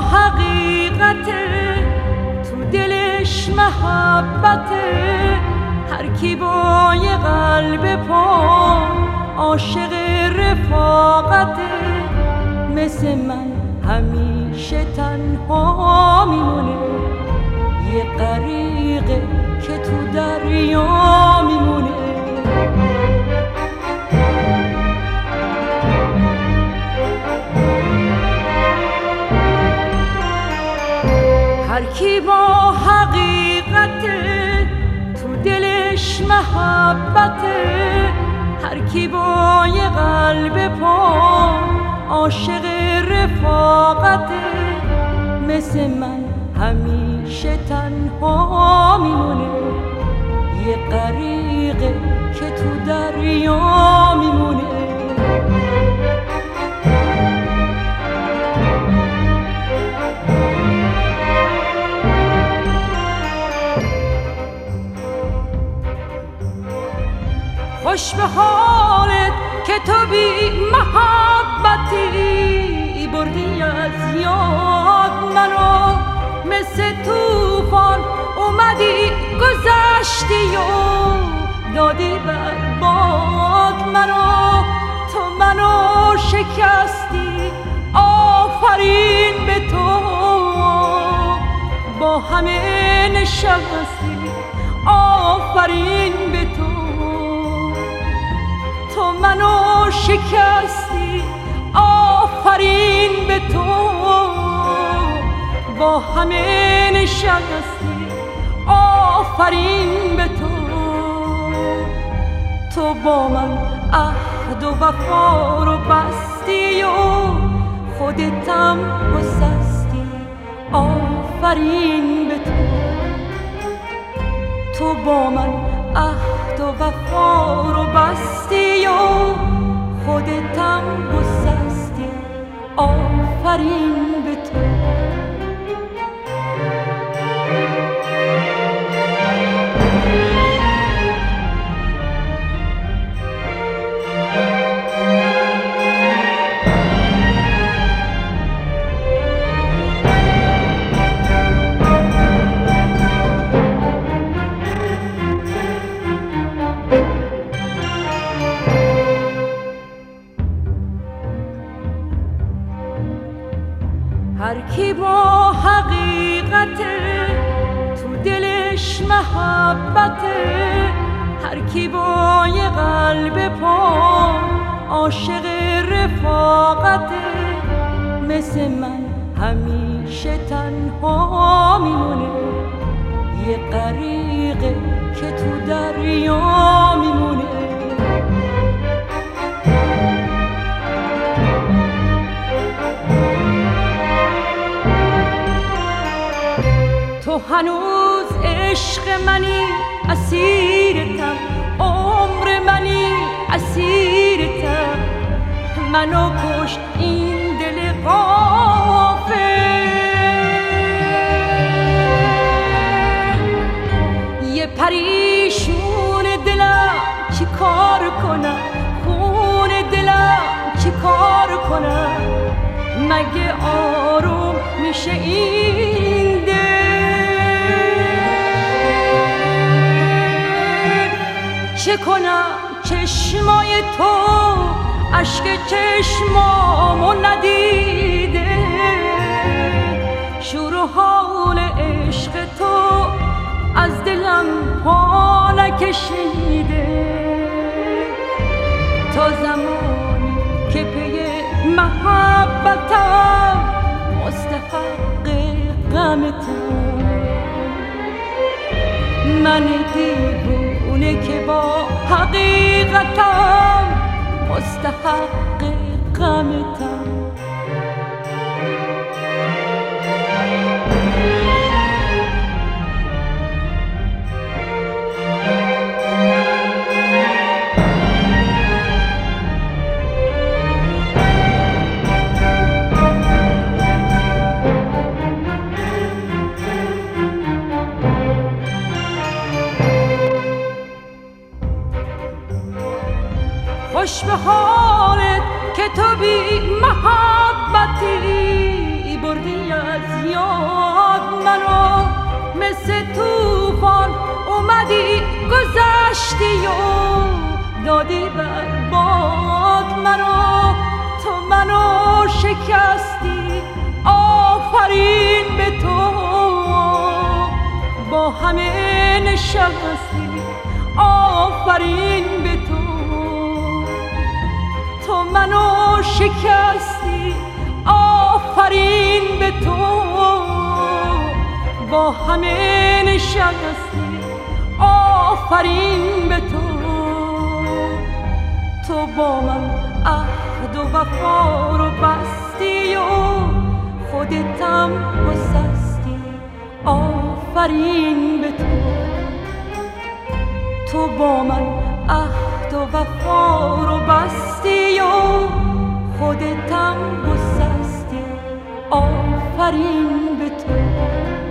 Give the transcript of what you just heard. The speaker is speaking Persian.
حقیقته، تو دلش محبته. هر کی با یه قلب پاک عاشق رفاقته، مثل من همیشه تنها میمونه، یه غریقه که تو دریا میمونه. هر کی با حقیقته، تو دلش محبته. هر کی با یه قلب پاک عاشق رفاقته، مثل من همیشه تنها میمونه، یه غریقه که تو دریا میمونه. خوش به حالت که تو بی محبتی، بردی از یاد منو، مثل توفان اومدی گذشتی و دادی بر باد منو. تو منو شکستی، آفرین به تو، با همه نشستی، آفرین به تو. تو منو شکستی، آفرین به تو، با همه نشستی، آفرین به تو. تو با من عهد و وفا رو بستی و خودتم گسستی، آفرین به تو. تو با من عهد و وفا رو بستی و خودتم گسستی، آفرین به تو. هر کی با حقیقته، تو دلش محبته. هر کی با یه قلب پاک عاشق رفاقته، مثل من همیشه تنها میمونه، یه غریقه که تو دریا میمونه. تو هنوز عشق منی، اسیرتم، عمر منی، اسیرتم. منو کشت این دل غافل، یه پریشون دلم چی کار کنم، خون دلم چی کار کنم. مگه آروم میشه این دل؟ چه کنم چشمای تو اشک چشمامو ندیده، شور و حال عشق تو از دلم پا نکشیده. تا زمانی که پی محبتم مستحق غمتم، من دیوونه که با حقیقتم مستحق غمتم. خوش به حالت که تو بی محبتی، بردی از یاد منو، مثل توفان اومدی گذشتی و دادی بر باد منو. تو منو شکستی، آفرین به تو، با همه نشستی، آفرین به تو. تو منو شکستی، آفرین به تو، با همه نشستی، آفرین به تو. تو با من عهد و وفا رو بستی و خودتم گسستی، آفرین به تو. تو با من عهد و وفا رو بستی و خودتم گسستی، آفرین به تو.